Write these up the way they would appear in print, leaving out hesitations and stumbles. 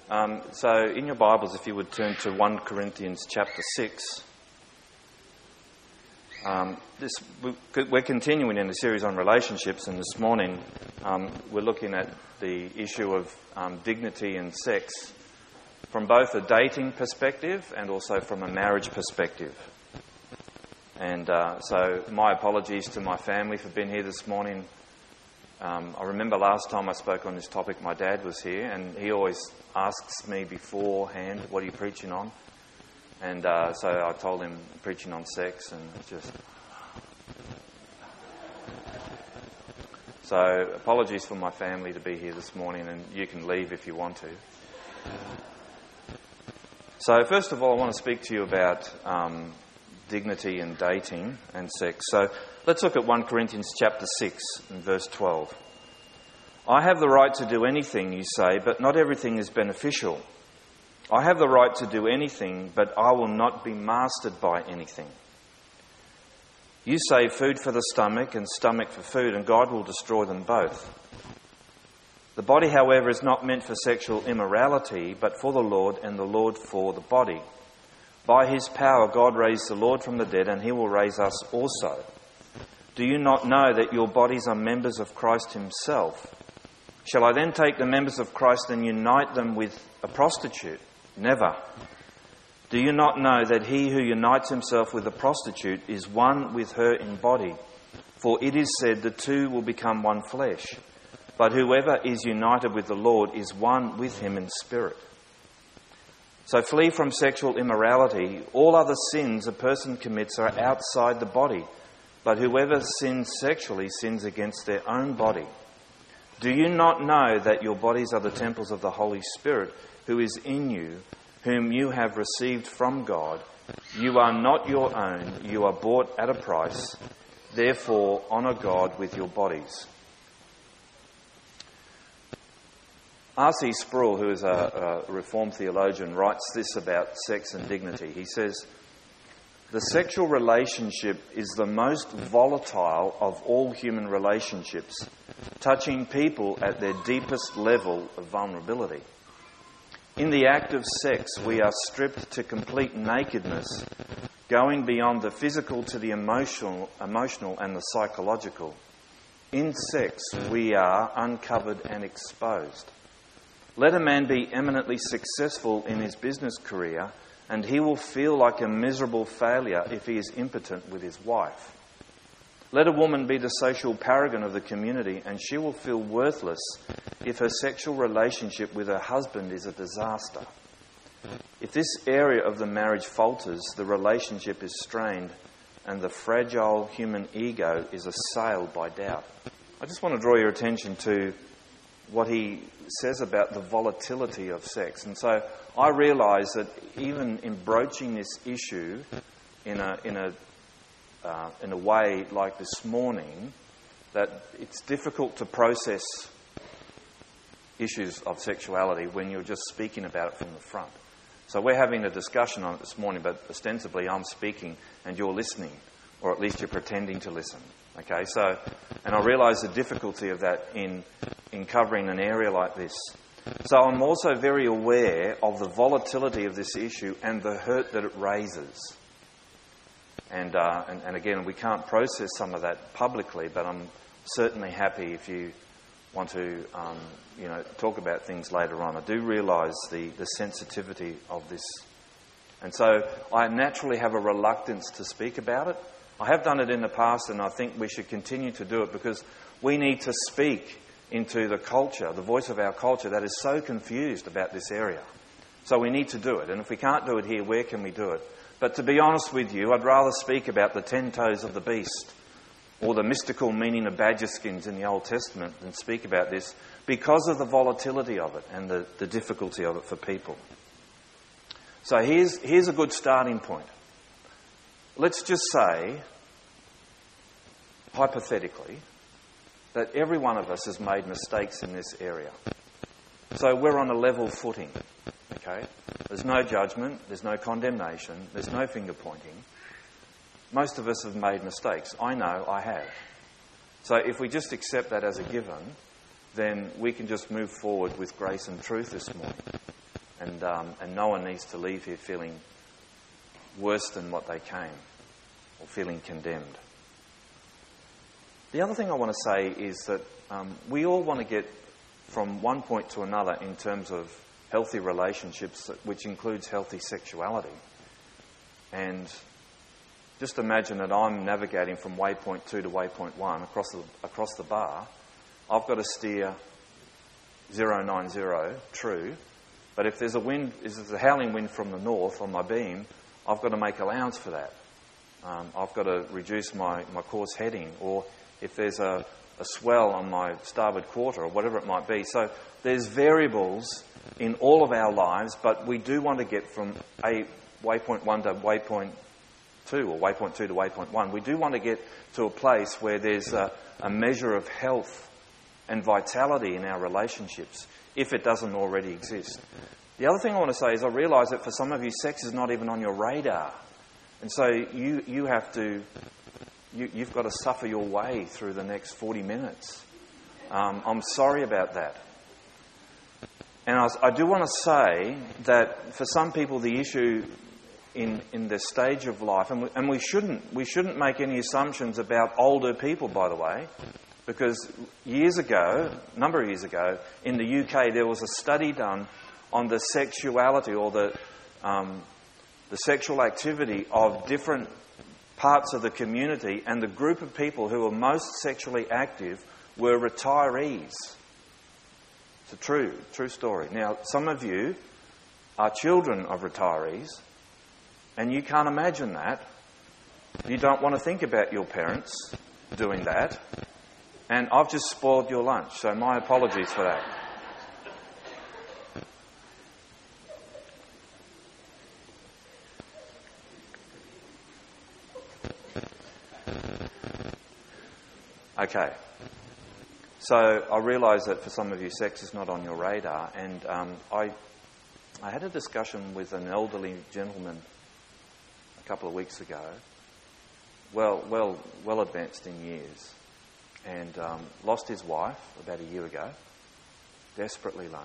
So in your Bibles, if you would turn to 1 Corinthians chapter 6. We're continuing in a series on relationships, and this morning we're looking at the issue of dignity and sex from both a dating perspective and also from a marriage perspective. And so my apologies to my family for being here this morning. I remember last time I spoke on this topic, my dad was here, and he always asks me beforehand, what are you preaching on? And so I told him I'm preaching on sex, and it's just... So apologies for my family to be here this morning, and you can leave if you want to. So first of all, I want to speak to you about dignity and dating and sex. So let's look at 1 Corinthians chapter 6 and verse 12. I have the right to do anything, you say, but not everything is beneficial. I have the right to do anything, but I will not be mastered by anything. You say food for the stomach and stomach for food, and God will destroy them both. The body, however, is not meant for sexual immorality, but for the Lord, and the Lord for the body. By his power, God raised the Lord from the dead, and he will raise us also. Do you not know that your bodies are members of Christ himself? Shall I then take the members of Christ and unite them with a prostitute? Never. Do you not know that he who unites himself with a prostitute is one with her in body? For it is said, the two will become one flesh. But whoever is united with the Lord is one with him in spirit. So flee from sexual immorality. All other sins a person commits are outside the body, but whoever sins sexually sins against their own body. Do you not know that your bodies are the temples of the Holy Spirit, who is in you, whom you have received from God? You are not your own, you are bought at a price. Therefore, honour God with your bodies. R.C. Sproul, who is a Reformed theologian, writes this about sex and dignity. He says, the sexual relationship is the most volatile of all human relationships, touching people at their deepest level of vulnerability. In the act of sex, we are stripped to complete nakedness, going beyond the physical to the emotional and the psychological. In sex, we are uncovered and exposed. Let a man be eminently successful in his business career, and he will feel like a miserable failure if he is impotent with his wife. Let a woman be the social paragon of the community, and she will feel worthless if her sexual relationship with her husband is a disaster. If this area of the marriage falters, the relationship is strained, and the fragile human ego is assailed by doubt. I just want to draw your attention to what he says about the volatility of sex. And so I realise that even in broaching this issue in a way like this morning, that it's difficult to process issues of sexuality when you're just speaking about it from the front. So we're having a discussion on it this morning, but ostensibly I'm speaking and you're listening, or at least you're pretending to listen. Okay, so, and I realise the difficulty of that in covering an area like this. So I'm also very aware of the volatility of this issue and the hurt that it raises. And again, we can't process some of that publicly, but I'm certainly happy if you want to, talk about things later on. I do realise the sensitivity of this. And so I naturally have a reluctance to speak about it. I have done it in the past, and I think we should continue to do it because we need to speak into the culture, the voice of our culture that is so confused about this area. So we need to do it. And if we can't do it here, where can we do it? But to be honest with you, I'd rather speak about the 10 toes of the beast or the mystical meaning of badger skins in the Old Testament than speak about this because of the volatility of it and the difficulty of it for people. So here's a good starting point. Let's just say, hypothetically, that every one of us has made mistakes in this area. So we're on a level footing, okay? There's no judgment, there's no condemnation, there's no finger pointing. Most of us have made mistakes. I know I have. So if we just accept that as a given, then we can just move forward with grace and truth this morning. And no one needs to leave here feeling worse than what they came or feeling condemned. The other thing I want to say is that we all want to get from one point to another in terms of healthy relationships, which includes healthy sexuality. And just imagine that I'm navigating from waypoint 2 to waypoint 1 across the bar. I've got to steer 090 true, but if there's a howling wind from the north on my beam, I've got to make allowance for that. I've got to reduce my course heading, or if there's a swell on my starboard quarter, or whatever it might be. So there's variables in all of our lives, but we do want to get from waypoint 1 to waypoint 2, or waypoint 2 to waypoint 1. We do want to get to a place where there's a measure of health and vitality in our relationships, if it doesn't already exist. The other thing I want to say is I realise that for some of you, sex is not even on your radar. And so you've got to suffer your way through the next 40 minutes. I'm sorry about that. And I do want to say that for some people the issue in their stage of life, and we shouldn't make any assumptions about older people, by the way, because a number of years ago, in the UK there was a study done on the sexuality or the sexual activity of different parts of the community, and the group of people who were most sexually active were retirees. It's a true story. Now, some of you are children of retirees, and you can't imagine that. You don't want to think about your parents doing that. And I've just spoiled your lunch, so my apologies for that. Okay. So I realise that for some of you, sex is not on your radar, and I had a discussion with an elderly gentleman a couple of weeks ago, well advanced in years, and lost his wife about a year ago. Desperately lonely.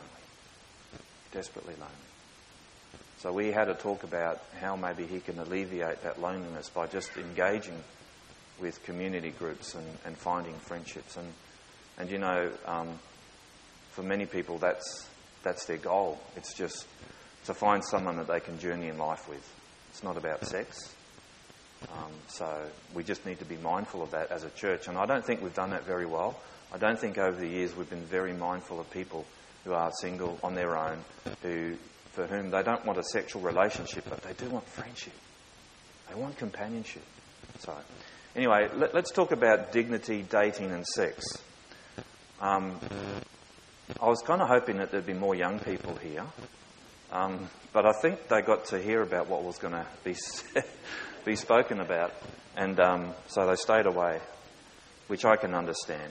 So we had a talk about how maybe he can alleviate that loneliness by just engaging with community groups and finding friendships. And you know, for many people that's their goal. It's just to find someone that they can journey in life with. It's not about sex. So we just need to be mindful of that as a church. And I don't think we've done that very well. I don't think over the years we've been very mindful of people who are single on their own, for whom they don't want a sexual relationship, but they do want friendship. They want companionship. So anyway, let's talk about dignity, dating and sex. I was kind of hoping that there'd be more young people here, but I think they got to hear about what was going to be spoken about, and so they stayed away, which I can understand.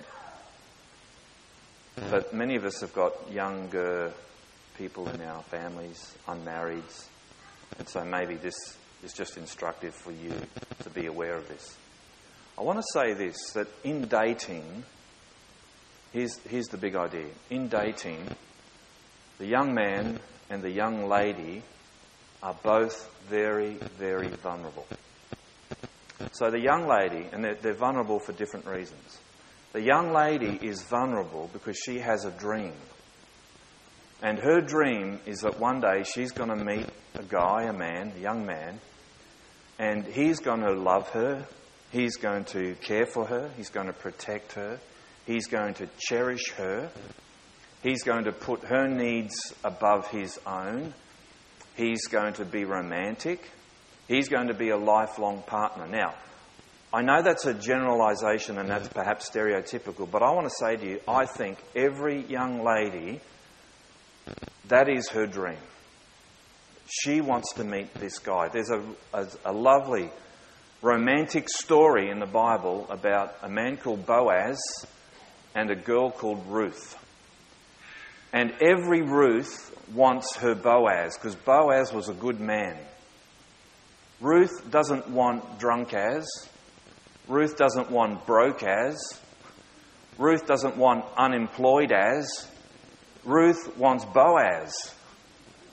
But many of us have got younger people in our families, unmarried, and so maybe this is just instructive for you to be aware of this. I want to say this, that in dating, here's the big idea. In dating, the young man and the young lady are both very, very vulnerable. So the young lady, and they're vulnerable for different reasons. The young lady is vulnerable because she has a dream. And her dream is that one day she's going to meet a young man, and he's going to love her, he's going to care for her, he's going to protect her, he's going to cherish her, he's going to put her needs above his own, he's going to be romantic, he's going to be a lifelong partner. Now, I know that's a generalisation and that's perhaps stereotypical, but I want to say to you, I think every young lady, that is her dream. She wants to meet this guy. There's a lovely romantic story in the Bible about a man called Boaz and a girl called Ruth. And every Ruth wants her Boaz, because Boaz was a good man. Ruth doesn't want drunk as. Ruth doesn't want broke as. Ruth doesn't want unemployed as. Ruth wants Boaz.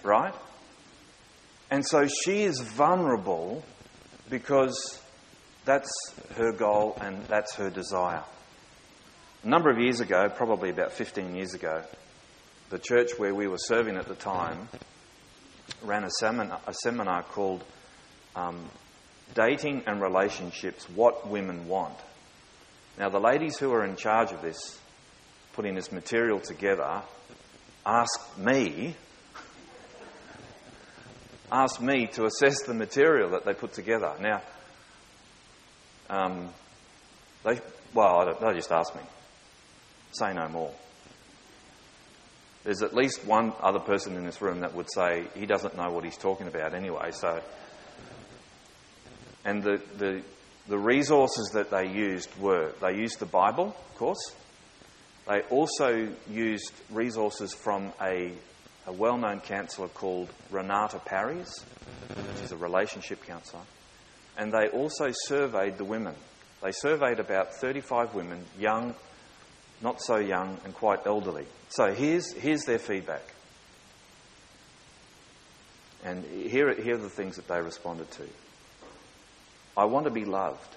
right? And so she is vulnerable because that's her goal and that's her desire. A number of years ago, probably about 15 years ago, the church where we were serving at the time ran a seminar called Dating and Relationships, What Women Want. Now, the ladies who are in charge of this, putting this material together, asked me to assess the material that they put together. Now, they just asked me. Say no more. There's at least one other person in this room that would say he doesn't know what he's talking about anyway. So, and the resources that they used they used the Bible, of course. They also used resources from a well-known counsellor called Renata Parries, which is a relationship counsellor. And they also surveyed the women. They surveyed about 35 women, young, not so young, and quite elderly. So here's their feedback. And here are the things that they responded to. I want to be loved.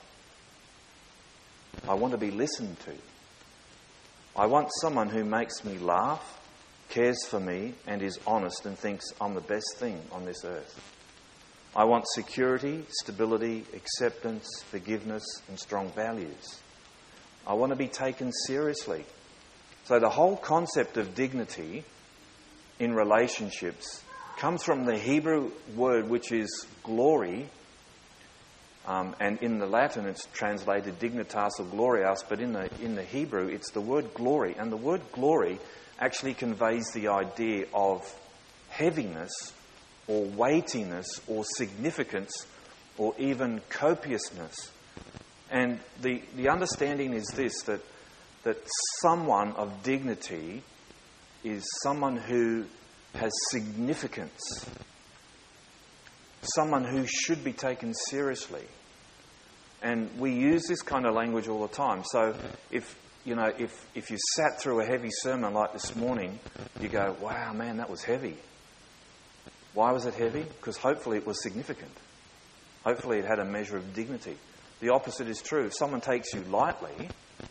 I want to be listened to. I want someone who makes me laugh, cares for me, and is honest and thinks I'm the best thing on this earth. I want security, stability, acceptance, forgiveness, and strong values. I want to be taken seriously. So the whole concept of dignity in relationships comes from the Hebrew word which is glory, and in the Latin it's translated dignitas or glorias, but in the Hebrew it's the word glory, and the word glory actually conveys the idea of heaviness or weightiness or significance or even copiousness. And the understanding is this, that someone of dignity is someone who has significance, someone who should be taken seriously. And we use this kind of language all the time. So if you sat through a heavy sermon like this morning, you go, wow, man, that was heavy. Why was it heavy? Because hopefully it was significant. Hopefully it had a measure of dignity. The opposite is true. If someone takes you lightly,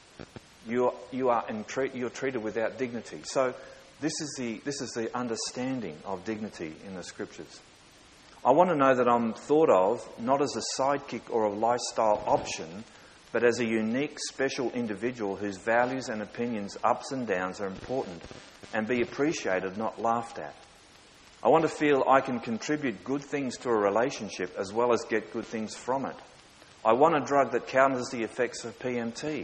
you're treated without dignity. So this is the understanding of dignity in the Scriptures. I want to know that I'm thought of not as a sidekick or a lifestyle option, but as a unique, special individual whose values and opinions, ups and downs, are important and be appreciated, not laughed at. I want to feel I can contribute good things to a relationship as well as get good things from it. I want a drug that counters the effects of PMT.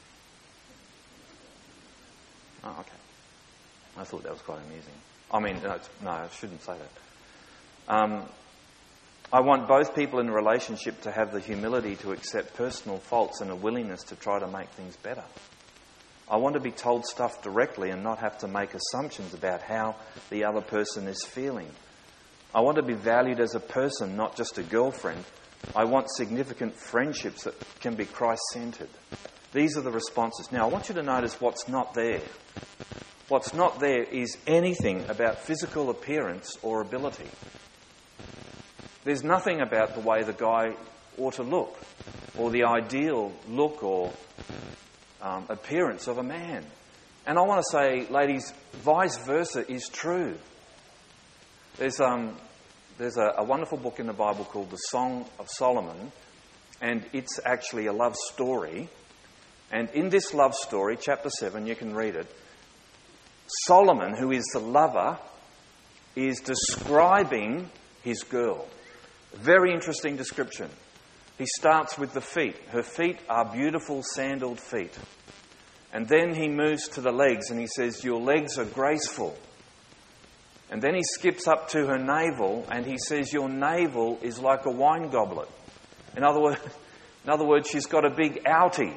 Oh, okay. I thought that was quite amusing. I mean, no, I shouldn't say that. I want both people in a relationship to have the humility to accept personal faults and a willingness to try to make things better. I want to be told stuff directly and not have to make assumptions about how the other person is feeling. I want to be valued as a person, not just a girlfriend. I want significant friendships that can be Christ-centred. These are the responses. Now, I want you to notice what's not there. What's not there is anything about physical appearance or ability. There's nothing about the way the guy ought to look, or the ideal look or appearance of a man. And I want to say, ladies, vice versa is true. There's a wonderful book in the Bible called The Song of Solomon, and it's actually a love story. And in this love story, chapter 7, you can read it, Solomon, who is the lover, is describing his girl. Very interesting description. He starts with the feet. Her feet are beautiful sandaled feet. And then he moves to the legs and he says, your legs are graceful. And then he skips up to her navel and he says, your navel is like a wine goblet. In other words, she's got a big outie.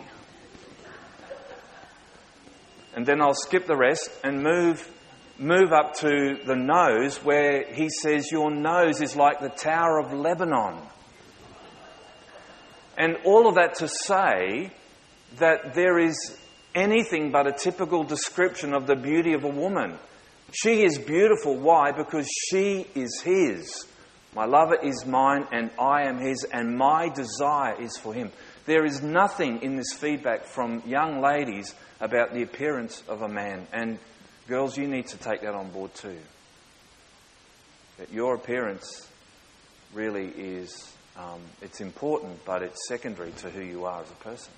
And then I'll skip the rest and move up to the nose, where he says, your nose is like the Tower of Lebanon. And all of that to say that there is anything but a typical description of the beauty of a woman. She is beautiful. Why? Because she is his. My lover is mine and I am his, and my desire is for him. There is nothing in this feedback from young ladies about the appearance of a man. And girls, you need to take that on board too. That your appearance really is, it's important, but it's secondary to who you are as a person.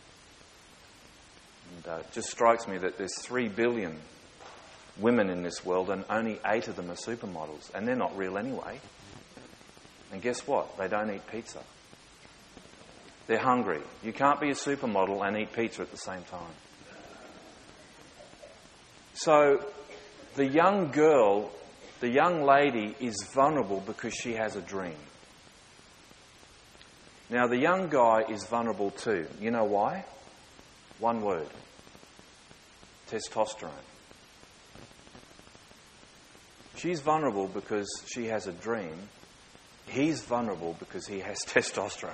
And it just strikes me that there's 3 billion women in this world and only 8 of them are supermodels. And they're not real anyway. And guess what? They don't eat pizza. They're hungry. You can't be a supermodel and eat pizza at the same time. So the young girl, the young lady is vulnerable because she has a dream. Now the young guy is vulnerable too. You know why? One word. Testosterone. She's vulnerable because she has a dream. He's vulnerable because he has testosterone.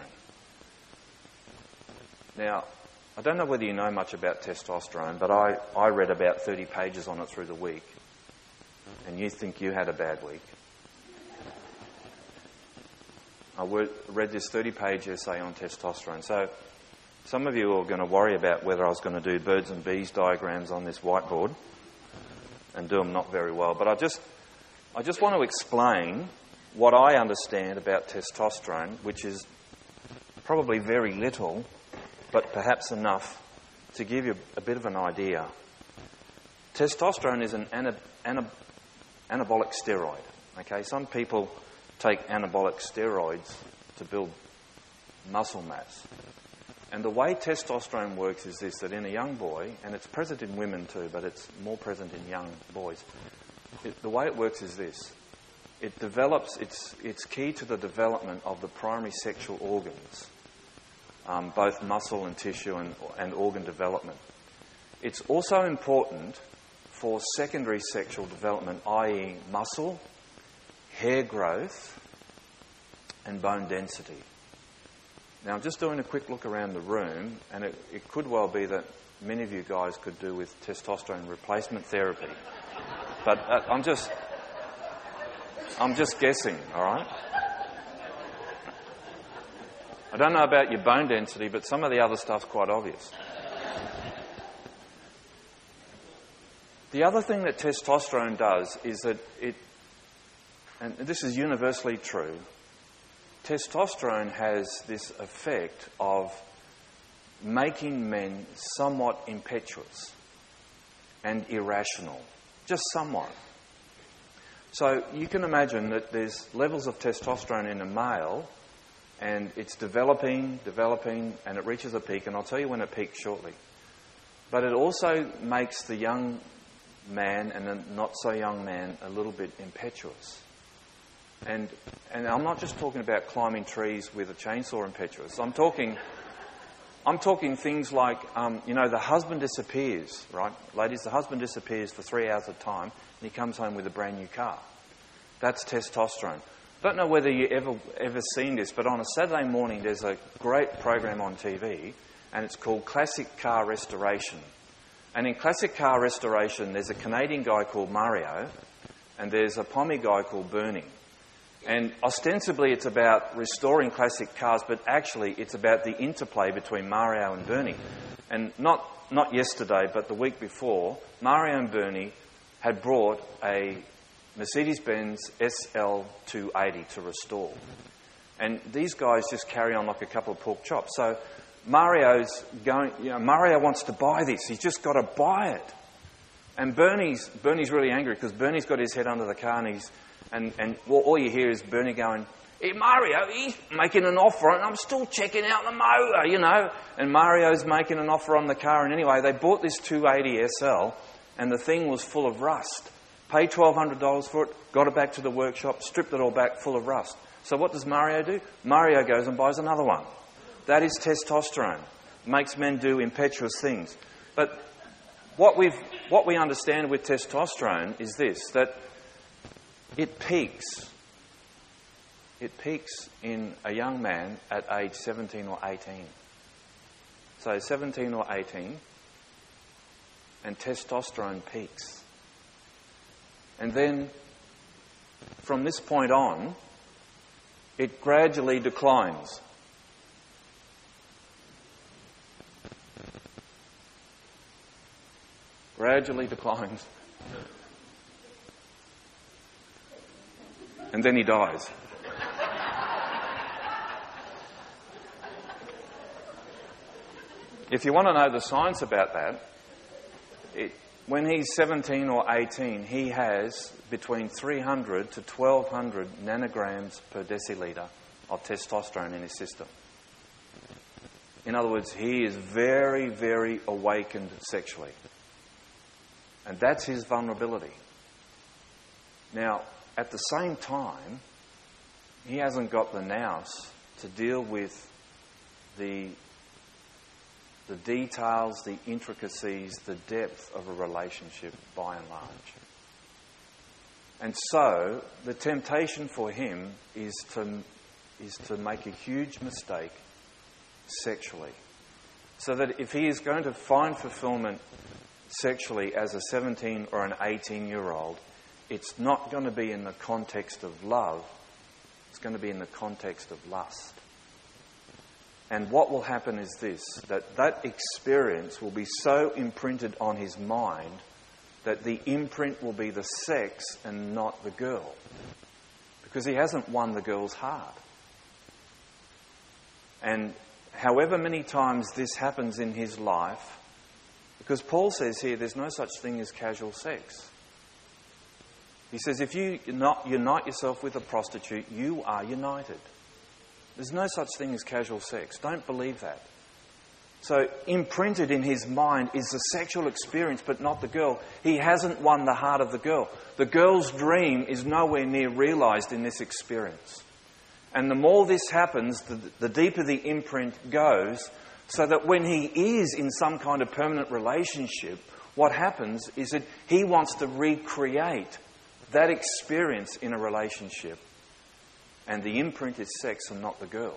Now, I don't know whether you know much about testosterone, but I read about 30 pages on it through the week. And you think you had a bad week. I read this 30-page essay on testosterone. So some of you are going to worry about whether I was going to do birds and bees diagrams on this whiteboard and do them not very well. But I just want to explain what I understand about testosterone, which is probably very little, but perhaps enough to give you a bit of an idea. Testosterone is an anabolic steroid. Okay, some people take anabolic steroids to build muscle mass. And the way testosterone works is this, that in a young boy, and it's present in women too, but it's more present in young boys, the way it works is this. It develops, it's key to the development of the primary sexual organs, both muscle and tissue and organ development. It's also important for secondary sexual development, i.e. muscle, hair growth, and bone density. Now, I'm just doing a quick look around the room, and it could well be that many of you guys could do with testosterone replacement therapy. But I'm just guessing, all right? I don't know about your bone density, but some of the other stuff's quite obvious. The other thing that testosterone does is that and this is universally true, testosterone has this effect of making men somewhat impetuous and irrational, just somewhat. So you can imagine that there's levels of testosterone in a male, and it's developing, and it reaches a peak, and I'll tell you when it peaks shortly. But it also makes the young man and the not so young man a little bit impetuous. And I'm not just talking about climbing trees with a chainsaw impetuous. I'm talking things like, the husband disappears, right? Ladies, the husband disappears for 3 hours at a time, and he comes home with a brand new car. That's testosterone. I don't know whether you ever seen this, but on a Saturday morning there's a great program on TV, and it's called Classic Car Restoration. And in Classic Car Restoration, there's a Canadian guy called Mario, and there's a Pommy guy called Bernie. And ostensibly it's about restoring classic cars, but actually it's about the interplay between Mario and Bernie. And not yesterday, but the week before, Mario and Bernie had brought a Mercedes-Benz SL280 to restore. And these guys just carry on like a couple of pork chops. So Mario wants to buy this. He's just got to buy it. And Bernie's really angry because Bernie's got his head under the car, and all you hear is Bernie going, "Hey, Mario, he's making an offer and I'm still checking out the motor, And Mario's making an offer on the car. And anyway, they bought this 280 SL and the thing was full of rust. Paid $1,200 for it, got it back to the workshop, stripped it all back full of rust. So what does Mario do? Mario goes and buys another one. That is testosterone. Makes men do impetuous things. But what we understand with testosterone is this, that it peaks. It peaks in a young man at age 17 or 18. So 17 or 18, and testosterone peaks. And then, from this point on, it gradually declines. Gradually declines. And then he dies. If you want to know the science about that, when he's 17 or 18, he has between 300 to 1200 nanograms per decilitre of testosterone in his system. In other words, he is very, very awakened sexually. And that's his vulnerability. Now, at the same time, he hasn't got the nous to deal with the details, the intricacies, the depth of a relationship by and large. And so, the temptation for him is to make a huge mistake sexually. So that if he is going to find fulfillment sexually as a 17 or an 18-year-old, it's not going to be in the context of love, it's going to be in the context of lust. And what will happen is this, that experience will be so imprinted on his mind that the imprint will be the sex and not the girl. Because he hasn't won the girl's heart. And however many times this happens in his life, because Paul says here there's no such thing as casual sex. He says if you unite yourself with a prostitute, you are united. There's no such thing as casual sex. Don't believe that. So imprinted in his mind is the sexual experience, but not the girl. He hasn't won the heart of the girl. The girl's dream is nowhere near realised in this experience. And the more this happens, the deeper the imprint goes, so that when he is in some kind of permanent relationship, what happens is that he wants to recreate that experience in a relationship. And the imprint is sex and not the girl.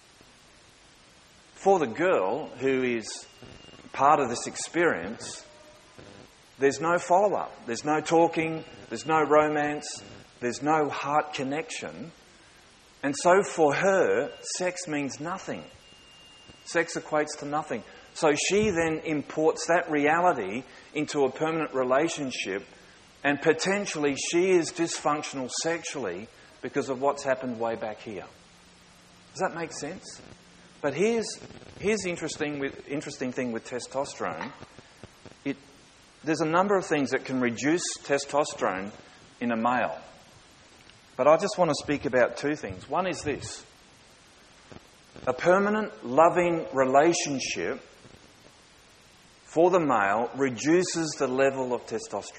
For the girl, who is part of this experience, there's no follow-up. There's no talking, there's no romance, there's no heart connection. And so for her, sex means nothing. Sex equates to nothing. So she then imports that reality into a permanent relationship, and potentially she is dysfunctional sexually because of what's happened way back here. Does that make sense? But here's the interesting thing with testosterone. There's a number of things that can reduce testosterone in a male. But I just want to speak about two things. One is this. A permanent, loving relationship for the male reduces the level of testosterone.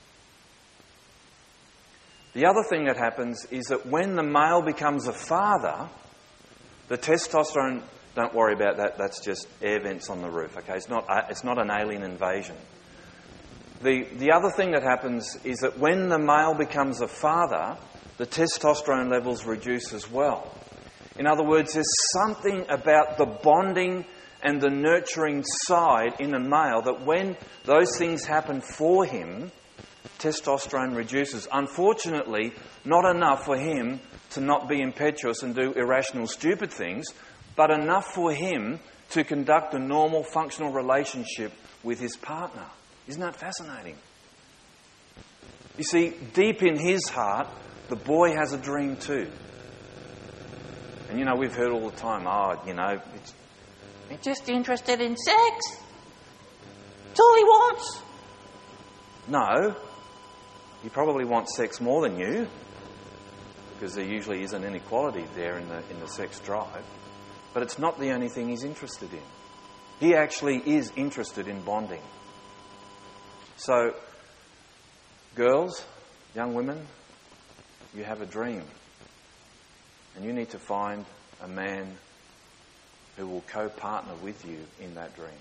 The other thing that happens is that when the male becomes a father, the testosterone, don't worry about that, that's just air vents on the roof, okay? It's not an alien invasion. The other thing that happens is that when the male becomes a father, the testosterone levels reduce as well. In other words, there's something about the bonding and the nurturing side in a male that when those things happen for him, testosterone reduces. Unfortunately, not enough for him to not be impetuous and do irrational, stupid things, but enough for him to conduct a normal, functional relationship with his partner. Isn't that fascinating? You see, deep in his heart, the boy has a dream too. And we've heard all the time, he's just interested in sex. That's all he wants. No. He probably wants sex more than you, because there usually is an inequality there in the sex drive. But it's not the only thing he's interested in. He actually is interested in bonding. So, girls, young women, you have a dream. And you need to find a man who will co-partner with you in that dream.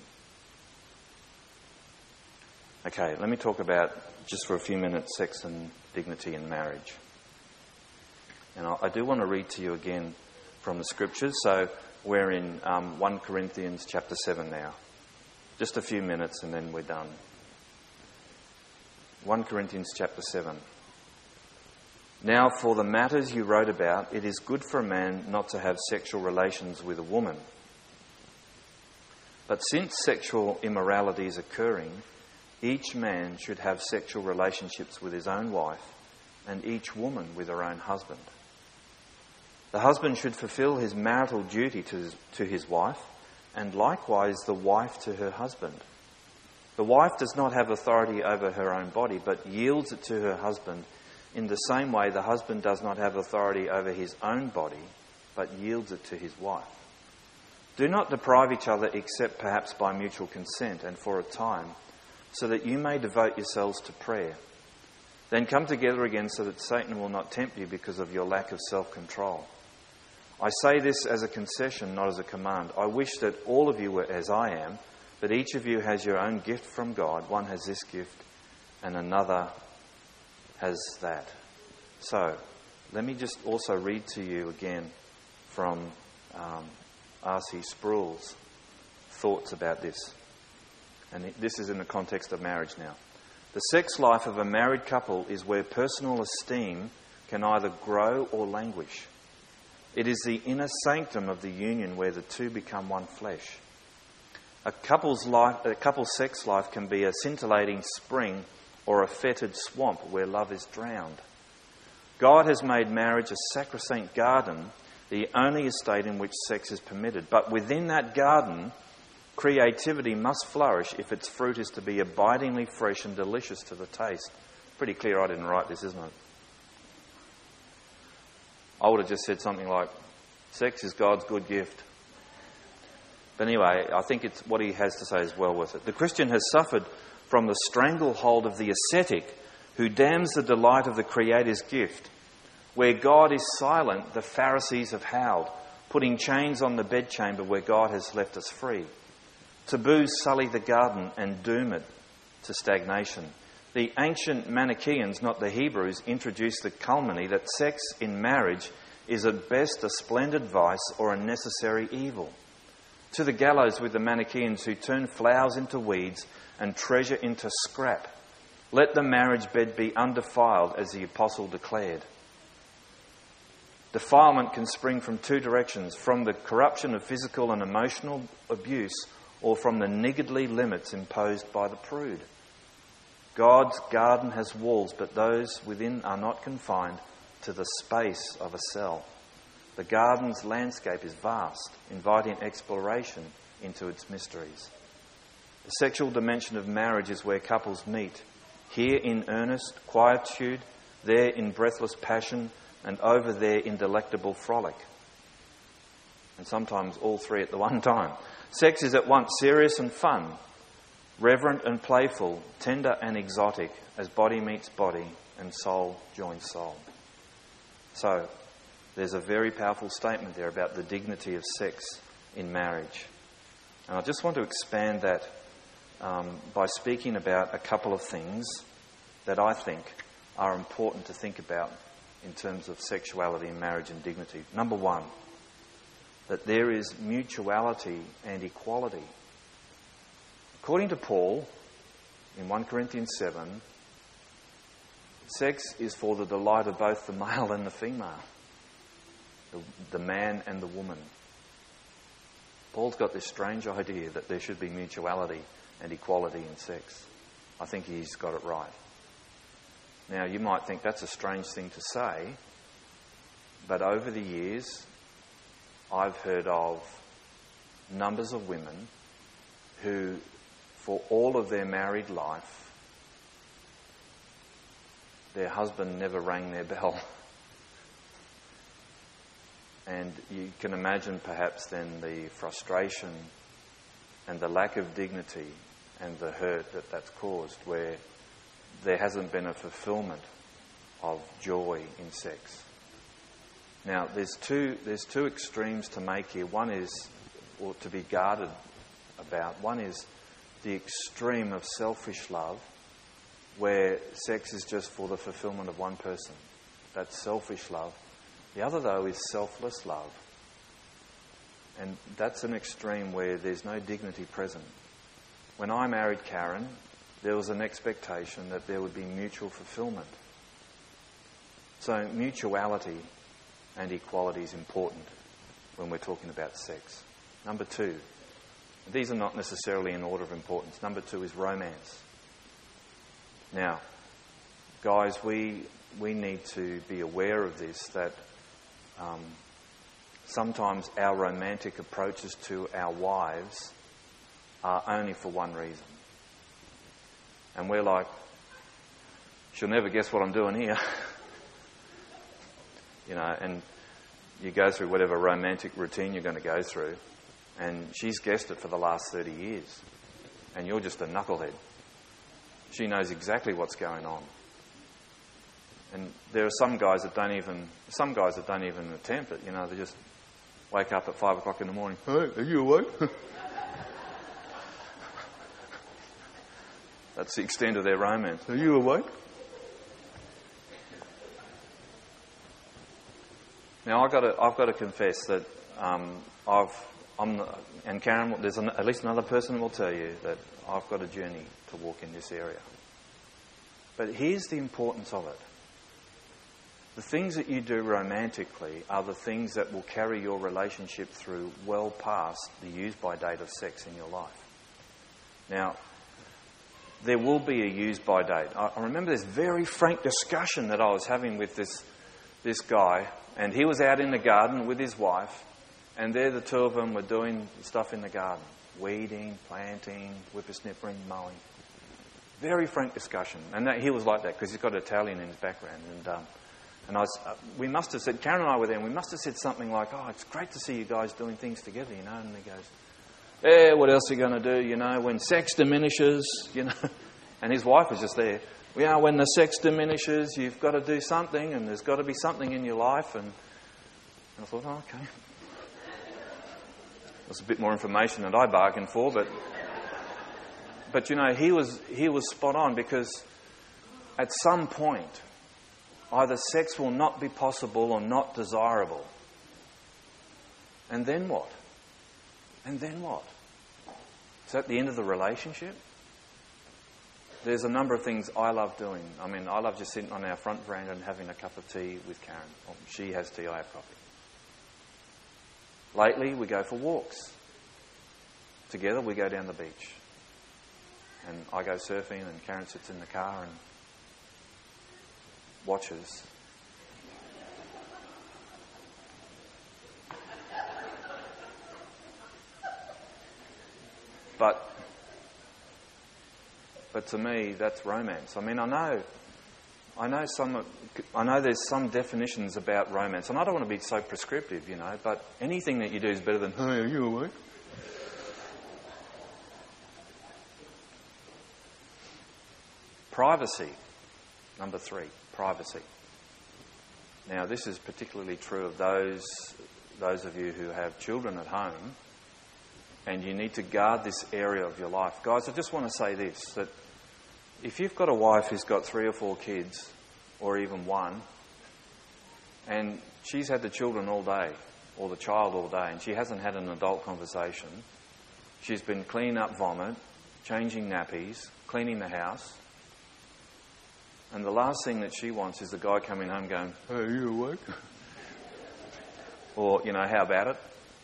Okay, let me talk about, just for a few minutes, sex and dignity in marriage. And I do want to read to you again from the scriptures. So we're in 1 Corinthians chapter 7 now. Just a few minutes and then we're done. 1 Corinthians chapter 7. Now, for the matters you wrote about, it is good for a man not to have sexual relations with a woman. But since sexual immorality is occurring, each man should have sexual relationships with his own wife, and each woman with her own husband. The husband should fulfill his marital duty to his wife, and likewise the wife to her husband. The wife does not have authority over her own body, but yields it to her husband. In the same way, the husband does not have authority over his own body, but yields it to his wife. Do not deprive each other except perhaps by mutual consent and for a time, so that you may devote yourselves to prayer. Then come together again so that Satan will not tempt you because of your lack of self-control. I say this as a concession, not as a command. I wish that all of you were as I am, but each of you has your own gift from God. One has this gift and another has that. So, let me just also read to you again from R.C. Sproul's thoughts about this. And this is in the context of marriage now. The sex life of a married couple is where personal esteem can either grow or languish. It is the inner sanctum of the union where the two become one flesh. A couple's sex life can be a scintillating spring or a fetid swamp where love is drowned. God has made marriage a sacrosanct garden, the only estate in which sex is permitted. But within that garden, creativity must flourish if its fruit is to be abidingly fresh and delicious to the taste. Pretty clear I didn't write this, isn't it? I would have just said something like, sex is God's good gift. But anyway, I think it's what he has to say is well worth it. The Christian has suffered from the stranglehold of the ascetic who damns the delight of the Creator's gift. Where God is silent, the Pharisees have howled, putting chains on the bedchamber where God has left us free. Taboos sully the garden and doom it to stagnation. The ancient Manichaeans, not the Hebrews, introduced the calumny that sex in marriage is at best a splendid vice or a necessary evil. To the gallows with the Manichaeans who turn flowers into weeds and treasure into scrap. Let the marriage bed be undefiled, as the apostle declared. Defilement can spring from two directions, from the corruption of physical and emotional abuse, or from the niggardly limits imposed by the prude. God's garden has walls, but those within are not confined to the space of a cell. The garden's landscape is vast, inviting exploration into its mysteries. The sexual dimension of marriage is where couples meet, here in earnest quietude, there in breathless passion, and over there in delectable frolic. And sometimes all three at the one time. Sex is at once serious and fun, reverent and playful, tender and exotic, as body meets body and soul joins soul. So, there's a very powerful statement there about the dignity of sex in marriage. And I just want to expand that by speaking about a couple of things that I think are important to think about in terms of sexuality in marriage and dignity. Number one, that there is mutuality and equality. According to Paul, in 1 Corinthians 7, sex is for the delight of both the male and the female, the man and the woman. Paul's got this strange idea that there should be mutuality and equality in sex. I think he's got it right. Now, you might think that's a strange thing to say, but over the years, I've heard of numbers of women who, for all of their married life, their husband never rang their bell. And you can imagine perhaps then the frustration and the lack of dignity and the hurt that that's caused, where there hasn't been a fulfillment of joy in sex. Now, there's two extremes to make here. One is, or to be guarded about, one is the extreme of selfish love, where sex is just for the fulfillment of one person. That's selfish love. The other, though, is selfless love. And that's an extreme where there's no dignity present. When I married Karen, there was an expectation that there would be mutual fulfillment. So So mutuality and equality is important when we're talking about sex. Number 2, these are not necessarily in order of importance. Number 2 is romance. Now, guys, we need to be aware of this, that sometimes our romantic approaches to our wives are only for one reason. And we're like, she'll never guess what I'm doing here. And you go through whatever romantic routine you're going to go through, and she's guessed it for the last 30 years, and you're just a knucklehead. She knows exactly what's going on. And there are some guys that don't even attempt it. They just wake up at 5 o'clock in the morning. Hey, are you awake? That's the extent of their romance. Are you awake? Now I've got to confess that and Karen, there's at least another person who will tell you that I've got a journey to walk in this area. But here's the importance of it. The things that you do romantically are the things that will carry your relationship through well past the use-by date of sex in your life. Now, there will be a use-by date. I remember this very frank discussion that I was having with this guy, and he was out in the garden with his wife, and there the two of them were doing stuff in the garden. Weeding, planting, whippersnippering, mowing. Very frank discussion. And he was like that because he's got Italian in his background. And we must have said, Karen and I were there, and we must have said something like, oh, it's great to see you guys doing things together, And he goes, yeah, what else are you going to do, when sex diminishes, And his wife was just there. When the sex diminishes, you've got to do something, and there's got to be something in your life. And I thought, oh, okay. That's a bit more information than I bargained for, but he was spot on, because at some point, either sex will not be possible or not desirable. And then what? Is that the end of the relationship? There's a number of things I love doing. I love just sitting on our front veranda and having a cup of tea with Karen. Well, she has tea, I have coffee. Lately, we go for walks. Together, we go down the beach. And I go surfing, and Karen sits in the car and watches. But to me, that's romance. I know there's some definitions about romance, and I don't want to be so prescriptive, but anything that you do is better than, hey, are you awake? Privacy. Number 3, privacy. Now, this is particularly true of those of you who have children at home, and you need to guard this area of your life. Guys, I just want to say this, that if you've got a wife who's got 3 or 4 kids, or even 1, and she's had the children all day, or the child all day, and she hasn't had an adult conversation, she's been cleaning up vomit, changing nappies, cleaning the house, and the last thing that she wants is the guy coming home going, hey, are you awake? Or, how about it?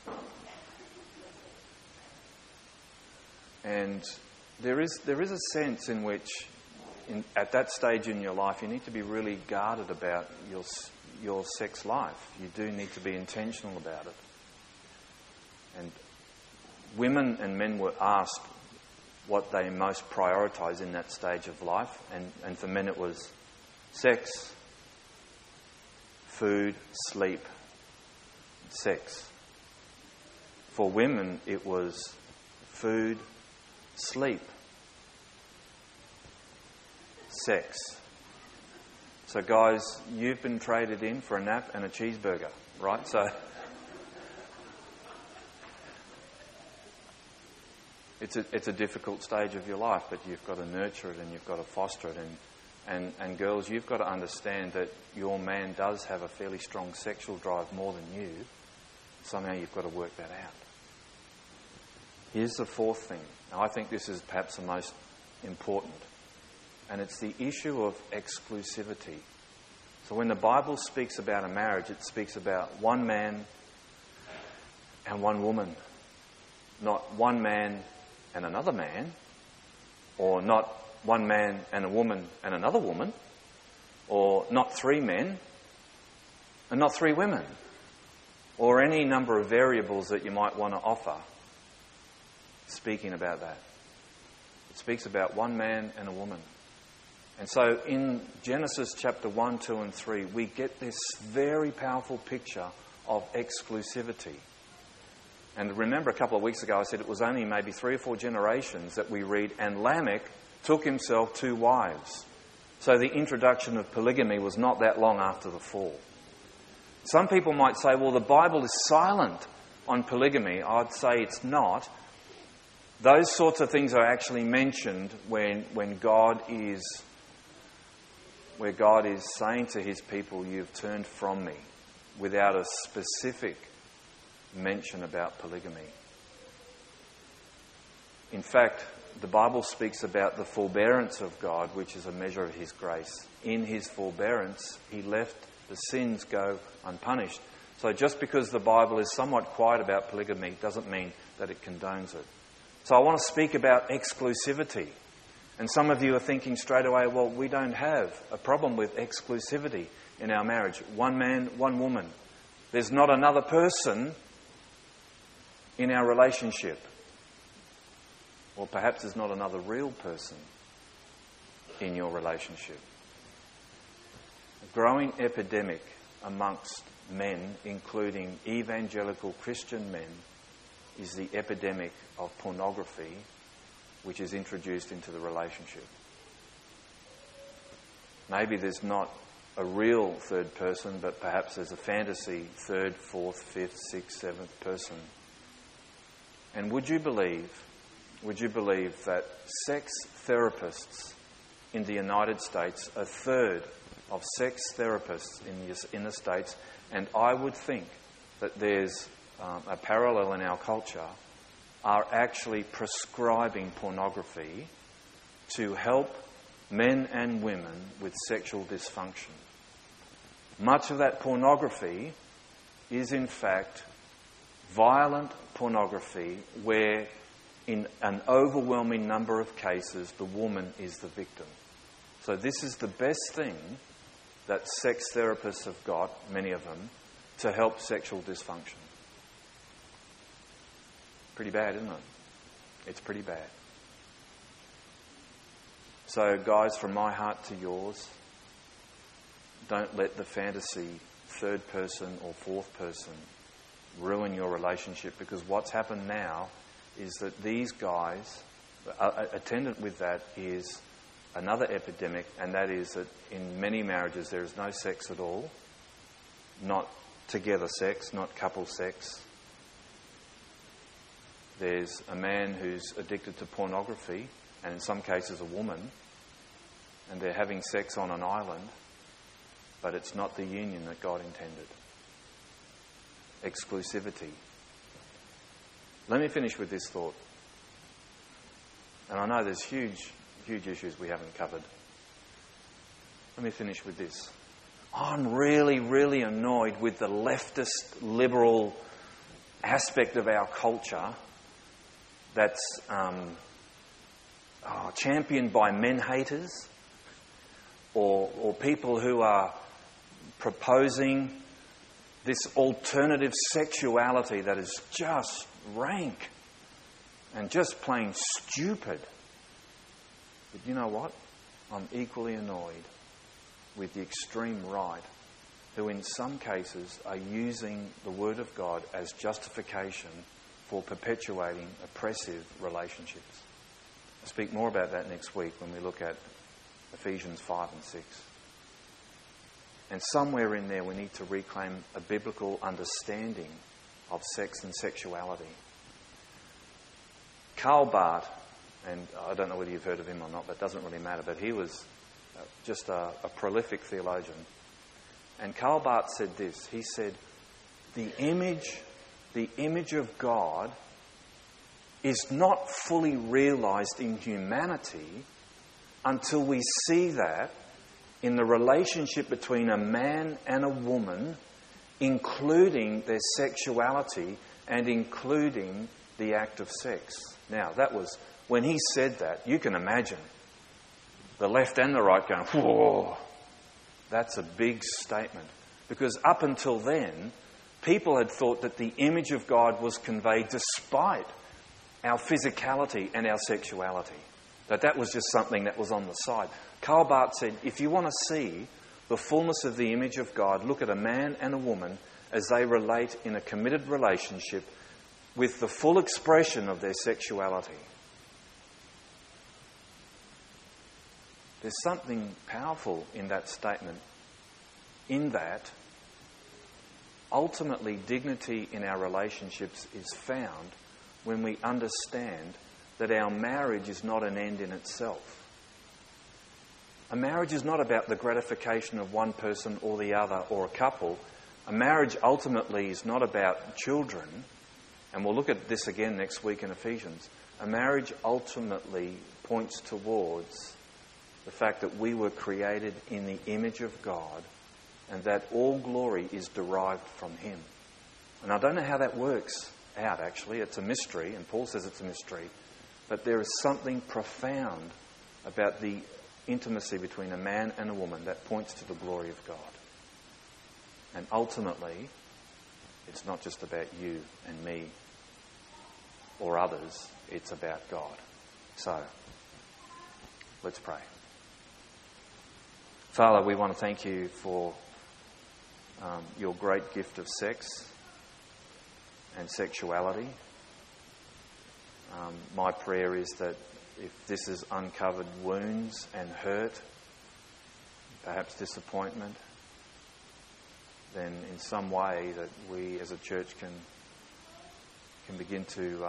And there is a sense in which, at that stage in your life, you need to be really guarded about your sex life. You do need to be intentional about it. And women and men were asked what they most prioritise in that stage of life. And for men it was sex, food, sleep, sex. For women it was food, sleep, sex. So guys, you've been traded in for a nap and a cheeseburger, right? So it's a difficult stage of your life, but you've got to nurture it and you've got to foster it. And girls, you've got to understand that your man does have a fairly strong sexual drive more than you. Somehow you've got to work that out. Here's the 4th thing. Now, I think this is perhaps the most important. And it's the issue of exclusivity. So when the Bible speaks about a marriage, it speaks about one man and one woman. Not one man and another man, or not one man and a woman and another woman, or not three men and not three women, or any number of variables that you might want to offer speaking about that. It speaks about one man and a woman. And so in Genesis chapter 1, 2 and 3, we get this very powerful picture of exclusivity. And remember a couple of weeks ago I said it was only maybe 3 or 4 generations that we read, and Lamech took himself 2 wives. So the introduction of polygamy was not that long after the fall. Some people might say, well, the Bible is silent on polygamy. I'd say it's not. Those sorts of things are actually mentioned when God is saying to his people, you've turned from me, without a specific mention about polygamy. In fact, the Bible speaks about the forbearance of God, which is a measure of his grace. In his forbearance, he left the sins go unpunished. So just because the Bible is somewhat quiet about polygamy doesn't mean that it condones it. So I want to speak about exclusivity. And some of you are thinking straight away, well, we don't have a problem with exclusivity in our marriage. One man, one woman. There's not another person in our relationship. Or perhaps there's not another real person in your relationship. A growing epidemic amongst men, including evangelical Christian men, is the epidemic of pornography, which is introduced into the relationship. Maybe there's not a real third person, but perhaps there's a fantasy third, fourth, fifth, sixth, seventh person. And would you believe that sex therapists in the United States, a third of sex therapists in the States, and I would think that there's a parallel in our culture, are actually prescribing pornography to help men and women with sexual dysfunction. Much of that pornography is in fact violent pornography where in an overwhelming number of cases the woman is the victim. So this is the best thing that sex therapists have got, many of them, to help sexual dysfunction. Pretty bad, isn't it? It's pretty bad. So, guys, from my heart to yours, don't let the fantasy third person or fourth person ruin your relationship, because what's happened now is that these guys, attendant with that is another epidemic, and that is that in many marriages there is no sex at all, not together sex, not couple sex. There's a man who's addicted to pornography, and in some cases a woman, and they're having sex on an island, but it's not the union that God intended. Exclusivity. Let me finish with this thought. And I know there's huge issues we haven't covered. Let me finish with this. I'm really, really annoyed with the leftist, liberal aspect of our culture that's championed by men haters or people who are proposing this alternative sexuality that is just rank and just plain stupid. But you know what? I'm equally annoyed with the extreme right, who in some cases are using the Word of God as justification for perpetuating oppressive relationships. I'll speak more about that next week when we look at Ephesians 5 and 6. And somewhere in there we need to reclaim a biblical understanding of sex and sexuality. Karl Barth, and I don't know whether you've heard of him or not, but it doesn't really matter, but he was just a prolific theologian. And Karl Barth said this. He said, the image of God is not fully realised in humanity until we see that in the relationship between a man and a woman, including their sexuality and including the act of sex. Now, that was, when he said that, you can imagine the left and the right going, whoa, that's a big statement. Because up until then, people had thought that the image of God was conveyed despite our physicality and our sexuality. That was just something that was on the side. Karl Barth said, if you want to see the fullness of the image of God, look at a man and a woman as they relate in a committed relationship with the full expression of their sexuality. There's something powerful in that statement, in that ultimately dignity in our relationships is found when we understand that our marriage is not an end in itself. A marriage is not about the gratification of one person or the other or a couple. A marriage ultimately is not about children, and we'll look at this again next week in Ephesians. A marriage ultimately points towards the fact that we were created in the image of God and that all glory is derived from Him. And I don't know how that works out, actually. It's a mystery, and Paul says it's a mystery. But there is something profound about the intimacy between a man and a woman that points to the glory of God. And ultimately, it's not just about you and me or others. It's about God. So, let's pray. Father, we want to thank you for your great gift of sex and sexuality. My prayer is that if this has uncovered wounds and hurt, perhaps disappointment, then in some way that we as a church can begin to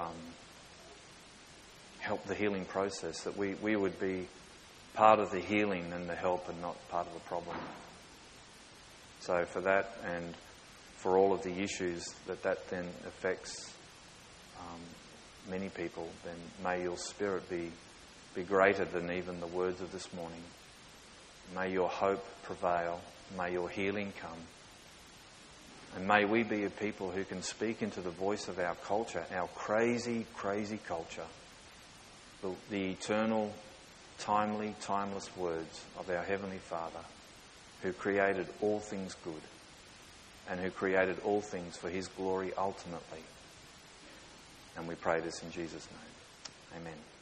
help the healing process, that we would be part of the healing and the help and not part of the problem. So for that and for all of the issues that then affects many people, then may your Spirit be greater than even the words of this morning. May your hope prevail. May your healing come. And may we be a people who can speak into the voice of our culture, our crazy, crazy culture, the eternal, timely, timeless words of our Heavenly Father, who created all things good and who created all things for His glory ultimately. And we pray this in Jesus' name. Amen.